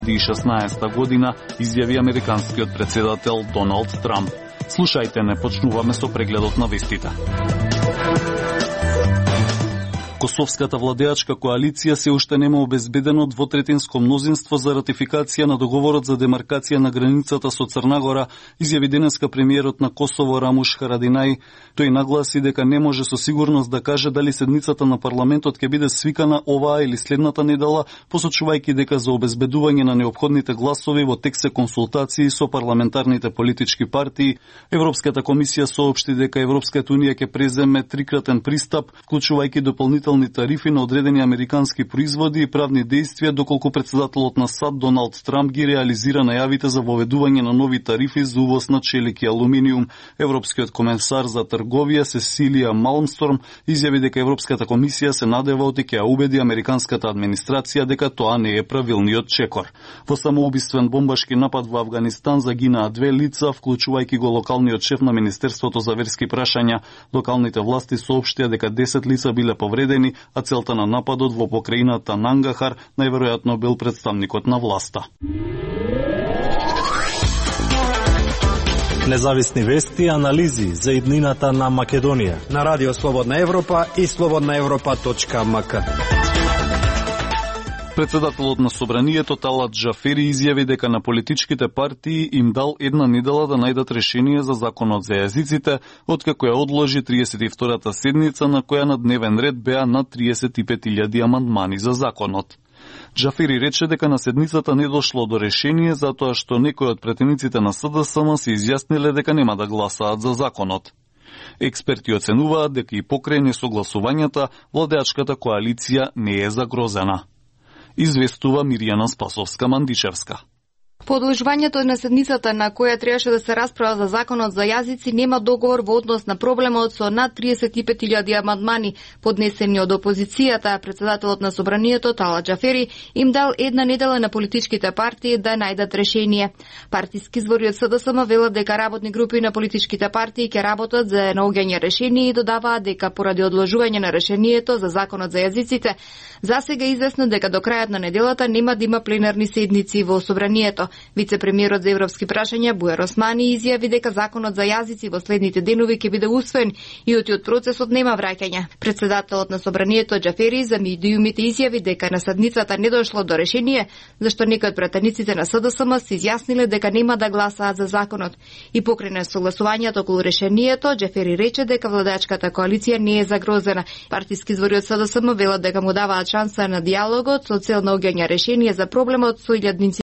2016 година, изјави американскиот председател Доналд Трамп. Слушајте, не почнуваме со прегледот на вестите. Косовската владеачка коалиција се уште нема обезбедено двотретинско мнозинство за ратификација на договорот за демаркација на границата со Црна Гора, изјави денеска премиерот на Косово Рамуш Харадинај. Тој нагласи дека не може со сигурност да каже дали седницата на парламентот ќе биде свикана оваа или следната недела, посочувајќи дека за обезбедување на неопходните гласови во тек се консултации со парламентарните политички партии. Европската комисија соопшти дека Европската унија ќе преземе трикратен пристап, вклучувајќи дополнителни тарифи на одредени американски производи и правни действија, доколку председателот на САД Доналд Трамп ги реализира најавите за воведување на нови тарифи за увоз на челик и алуминиум. Европскиот комесар за трговија Сесилија Малмсторм изјави дека Европската комисија се надева дека ќе убеди американската администрација дека тоа не е правилниот чекор. Во самоубиствен бомбашки напад во Авганистан загинаа 2 лица, вклучувајќи го локалниот шеф на Министерството за верски прашања. Локалните власти соопштија дека 10 лица биле повредени, а целта на нападот во покрајината Нангахар најверојатно бил представникот на власта. Независни вести и анализи за иднината на Македонија на Радио Слободна Европа и slobodnaevropa.mk. Председателот на Собранието Талат Джафери изјави дека на политичките партии им дал една недела да најдат решение за законот за јазиците, откако ја одложи 32-та седница на која на дневен ред беа над 35.000 амандмани за законот. Джафери рече дека на седницата не дошло до решение затоа што некои од претениците на СДСМ се изјасниле дека нема да гласаат за законот. Експерти оценуваат дека и покрај несогласувањата владеачката коалиција не е загрозена. Известува Мирјана Спасовска-Мандичевска. По одложувањето на седницата на која требаше да се расправа за законот за јазици нема договор во однос на проблемот со над 35.000 амандмани поднесени од опозицијата. Председателот на Собранието Талат Джафери им дал една недела на политичките партии да најдат решение. Партиски извори од СДСМ велат дека работни групи на политичките партии ќе работат за наоѓање решение и додаваат дека поради одложување на решението за законот за јазиците, засега е известно дека до крајот на неделата нема да има пленарни седници во Собранието. Вице-премиерот за европски прашања Бујар Османи изјави дека законот за јазици во следните денови ќе биде усвоен и од процесот нема враќање. Председателот на Собранието Джафери за медиумите изјави дека на седницата не дошло до решение, зашто некои од претениците на СДСМ се изјасниле дека нема да гласаат за законот. И покрај несогласувањето околу решението, Джафери рече дека владеачката коалиција не е загрозена. Партиски извори од СДСМ велат дека му даваат шанса на дијалогот со цел наоѓање решение за проблемот со илјадници